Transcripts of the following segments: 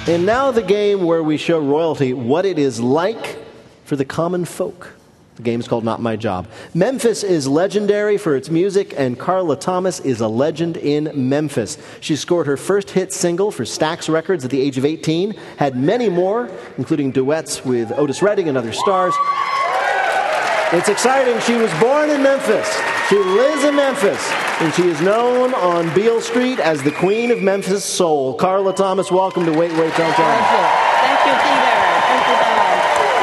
And now the game where we show royalty what it is like for the common folk. The game is called Not My Job. Memphis is legendary for its music, and Carla Thomas is a legend in Memphis. She scored her first hit single for Stax Records at the age of 18, had many more, including duets with Otis Redding and other stars. It's exciting. She was born in Memphis. She lives in Memphis, and she is known on Beale Street as the Queen of Memphis Soul. Carla Thomas, welcome to Wait, Wait, Don't Tell Me. Thank you, Peter. Thank you, Dad.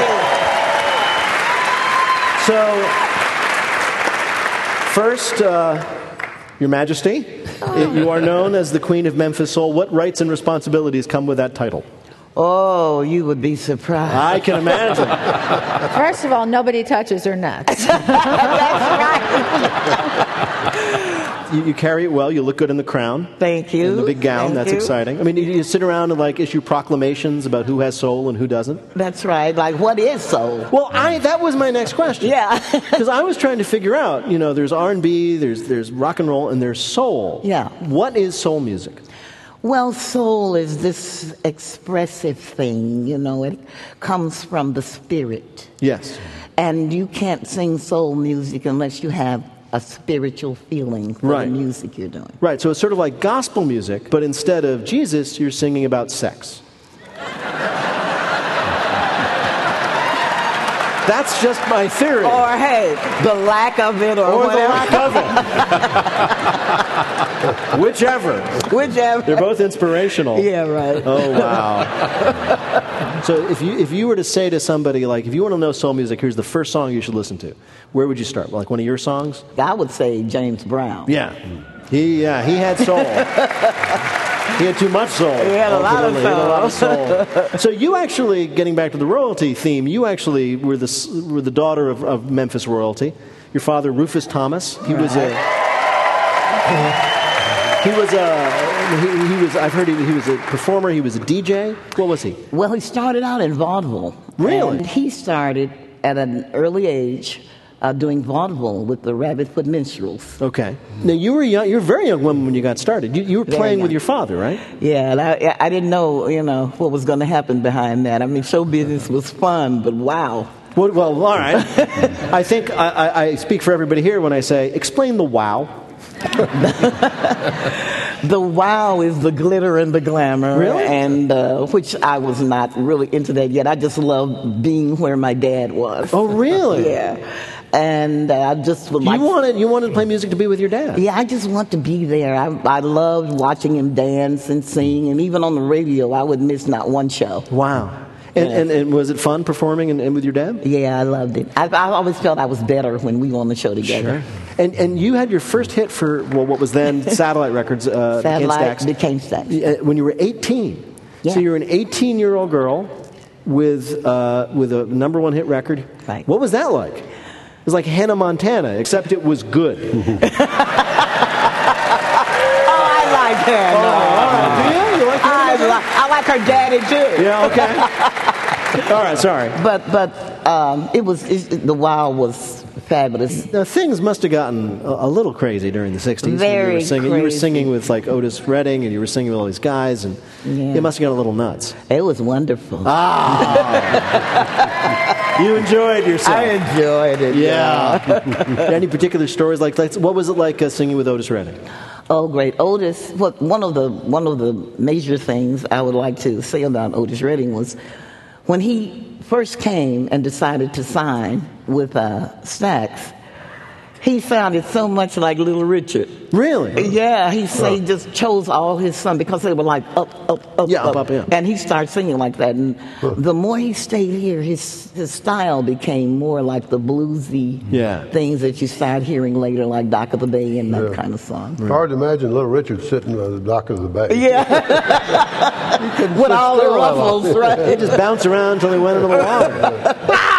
So, first, Your Majesty, you are known as the Queen of Memphis Soul. What rights and responsibilities come with that title? Oh, you would be surprised. I can imagine. First of all, nobody touches her nuts. That's right. You carry it well. You look good in the crown. Thank you. In the big gown. Thank That's you. exciting. I mean, you sit around and issue proclamations about who has soul and who doesn't. That's right. Like, what is soul? Well, that was my next question. Yeah. Because I was trying to figure out. There's R&B, there's rock and roll, and there's soul. Yeah. What is soul music? Well, soul is this expressive thing, it comes from the spirit. Yes. And you can't sing soul music unless you have a spiritual feeling for the music you're doing. Right, so it's sort of like gospel music, but instead of Jesus, you're singing about sex. That's just my theory. Or, hey, the lack of it or whatever. The lack of it. Whichever. They're both inspirational. Yeah, right. Oh, wow. So if you were to say to somebody, if you want to know soul music, here's the first song you should listen to, where would you start? Like one of your songs? I would say James Brown. Yeah. He had soul. He had too much soul. He had a lot of soul. So you actually, getting back to the royalty theme, you actually were the daughter of Memphis royalty. Your father, Rufus Thomas, I've heard he was a performer, he was a DJ. What was he? Well, he started out in vaudeville. Really? And he started at an early age doing vaudeville with the Rabbitfoot Minstrels. Okay. Now, you were young. You were a very young woman when you got started. You were playing with your father, right? Yeah, and I didn't know, what was going to happen behind that. I mean, show business was fun, but wow. Well, all right. I think I speak for everybody here when I say, explain the wow. The wow is the glitter and the glamour. Really? And which I was not really into that yet. I just loved being where my dad was. Oh, really? Yeah. And I just would You wanted to play music to be with your dad? Yeah, I just want to be there. I loved watching him dance and sing, and even on the radio, I would miss not one show. Wow. And was it fun performing and with your dad? Yeah, I loved it. I always felt I was better when we were on the show together. Sure. And you had your first hit for what was then Satellite Records. became Stax. When you were 18. Yeah. So you were an 18-year-old girl with a number one hit record. Right. What was that like? It was like Hannah Montana, except it was good. I like her. Do you? You like her? I like her daddy too. Yeah. Okay. All right. Sorry. But the wow was fabulous. Now, things must have gotten a little crazy during the 60s. Very when you were singing. crazy. You were singing with Otis Redding, and you were singing with all these guys, and it must have got a little nuts. It was wonderful. You enjoyed yourself. I enjoyed it. Yeah. Any particular stories what was it like singing with Otis Redding? Oh, great. Otis, one of the major things I would like to say about Otis Redding was when he first came and decided to sign with Stax, he sounded so much like Little Richard. Really? Yeah, he just chose all his songs because they were like up. Yeah, up, yeah. And he started singing like that. And the more he stayed here, his style became more like the bluesy things that you start hearing later, like Dock of the Bay and that kind of song. It's hard to imagine Little Richard sitting on the dock of the bay. Yeah. With all the ruffles, right? They just bounce around until they went into the water.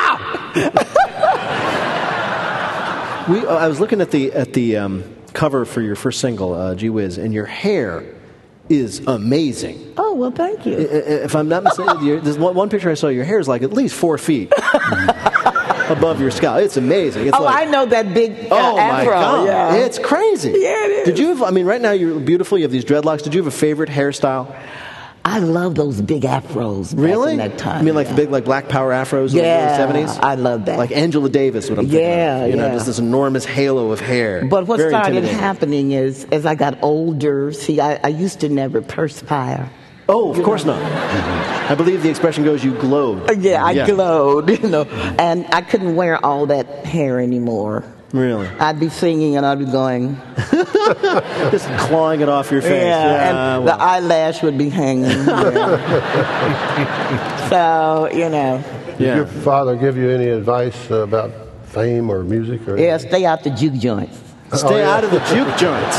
I was looking at the cover for your first single, Gee Whiz, and your hair is amazing. Oh, well, thank you. If I'm not mistaken, there's one picture I saw. Your hair is like at least 4 feet above your scalp. It's amazing. It's I know that big afro. Oh my God, yeah. it's crazy. Yeah, it is. Did you have? Right now you're beautiful. You have these dreadlocks. Did you have a favorite hairstyle? I love those big afros back Really? in that time. You mean like the big Black Power afros Yeah, in the early 70s? I love that. Like Angela Davis, what I'm thinking Yeah, of. You know, yeah. just this enormous halo of hair. But what Very started intimidating. happening is, as I got older, see, I used to never perspire. Oh, of course not. I believe the expression goes, you glowed. Yeah, I glowed, and I couldn't wear all that hair anymore. Really? I'd be singing and I'd be going, Just clawing it off your face. and the eyelash would be hanging. So, Yeah. Did your father give you any advice about fame or music? Or yeah, stay out the juke joints. Stay out of the juke joints.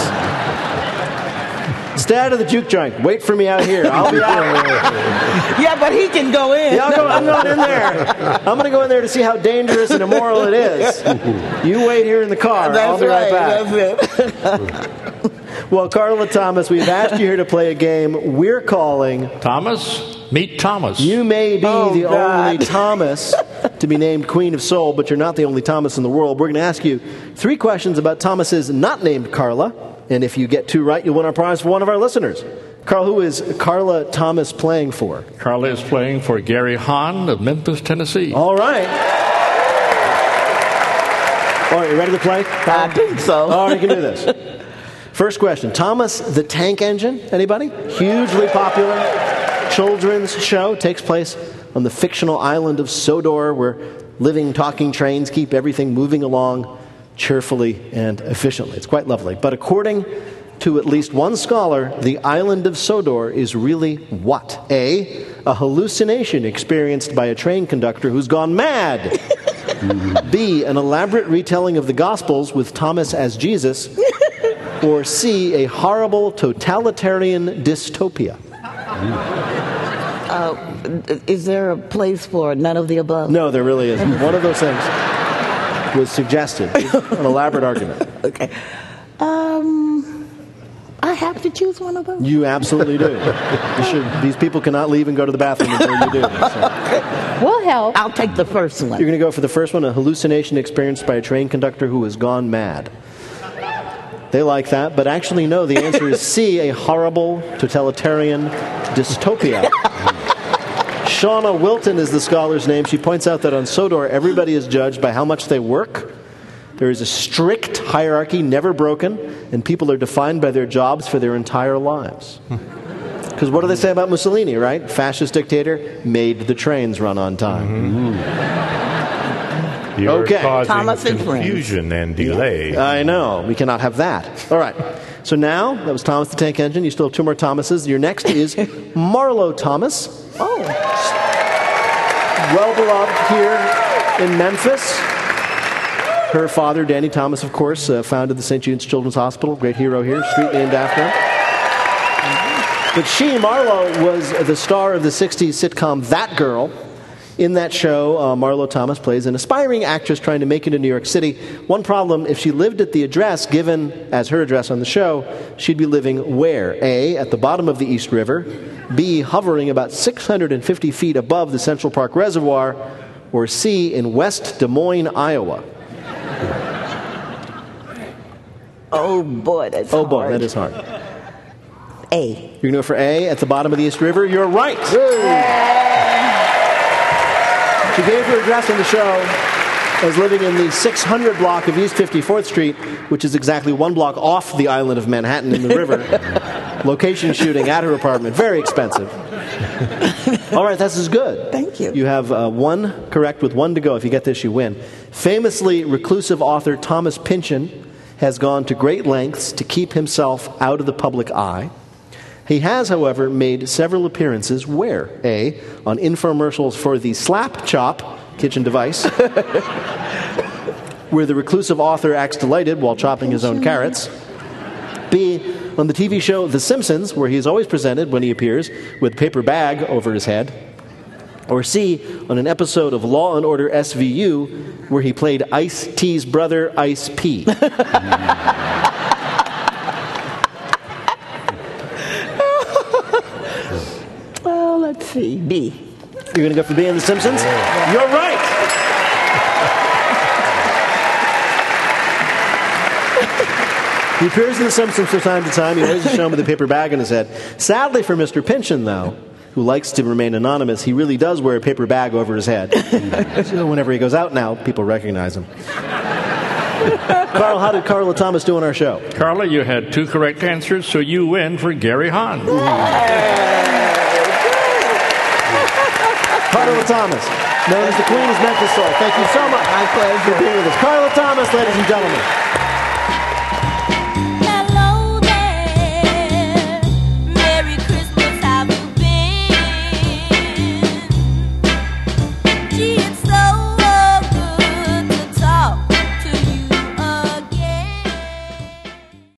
Stay out of the juke joint. Wait for me out here. I'll be out. Yeah, but he can go in. Yeah, I'm going in there. I'm going to go in there to see how dangerous and immoral it is. You wait here in the car. I'll That's be right right. back. That's it. Well, Carla Thomas, we've asked you here to play a game we're calling Thomas, meet Thomas. You May Be the God. Only Thomas to be named Queen of Soul, but you're not the only Thomas in the world. We're going to ask you 3 questions about Thomases not named Carla, and if you get 2 right, you'll win our prize for one of our listeners. Carl, who is Carla Thomas playing for? Carla is playing for Gary Hahn of Memphis, Tennessee. All right. All right, you ready to play? I think so. All right, you can do this. First question. Thomas the Tank Engine, anybody? Hugely popular children's show. Takes place on the fictional island of Sodor, where living, talking trains keep everything moving along cheerfully and efficiently. It's quite lovely. But according to at least one scholar, the island of Sodor is really what? A hallucination experienced by a train conductor who's gone mad. B, an elaborate retelling of the Gospels with Thomas as Jesus. Or C, a horrible totalitarian dystopia. Is there a place for none of the above? No, there really isn't. One of those things was suggested. An elaborate argument. Okay. I have to choose one of those? You absolutely do. These people cannot leave and go to the bathroom until you do. So. We'll help. I'll take the first one. You're going to go for the first one, a hallucination experienced by a train conductor who has gone mad. They like that, but actually no, the answer is C, a horrible totalitarian dystopia. Shauna Wilton is the scholar's name. She points out that on Sodor, everybody is judged by how much they work. There is a strict hierarchy, never broken, and people are defined by their jobs for their entire lives. Because what do they say about Mussolini, right? Fascist dictator, made the trains run on time. You're Okay. causing Thomas and friends. confusion and delay. I know. We cannot have that. All right. So now, that was Thomas the Tank Engine. You still have 2 more Thomases. Your next is Marlo Thomas. Oh, Well beloved here in Memphis. Her father, Danny Thomas, of course, founded the St. Jude's Children's Hospital. Great hero here. Street named after him. But she, Marlo, was the star of the 60s sitcom That Girl. In that show, Marlo Thomas plays an aspiring actress trying to make it in New York City. One problem, if she lived at the address given as her address on the show, she'd be living where? A, at the bottom of the East River. B, hovering about 650 feet above the Central Park Reservoir. Or C, in West Des Moines, Iowa. oh boy, that's Oh boy, hard. that is hard. A. You're going to go for A, at the bottom of the East River? You're right. She gave her address on the show as living in the 600 block of East 54th Street, which is exactly 1 block off the island of Manhattan in the river. Location shooting at her apartment. Very expensive. All right, this is good. Thank you. You have 1 correct with 1 to go. If you get this, you win. Famously reclusive author Thomas Pynchon has gone to great lengths to keep himself out of the public eye. He has, however, made several appearances where? A, on infomercials for the Slap Chop kitchen device, where the reclusive author acts delighted while chopping his own carrots. B, on the TV show The Simpsons, where he is always presented when he appears with a paper bag over his head. Or C, on an episode of Law & Order SVU, where he played Ice-T's brother, Ice P. Well, let's see. B. You're going to go for B on The Simpsons? You're right! He appears in The Simpsons from time to time. He always is shown with a paper bag on his head. Sadly for Mr. Pynchon, though, who likes to remain anonymous, he really does wear a paper bag over his head. So whenever he goes out now, people recognize him. Carl, how did Carla Thomas do on our show? Carla, you had 2 correct answers, so you win for Gary Hahn. Carla Thomas, known as the Queen of Memphis Soul. Thank you so much My pleasure. for being with us. Carla Thomas, ladies and gentlemen.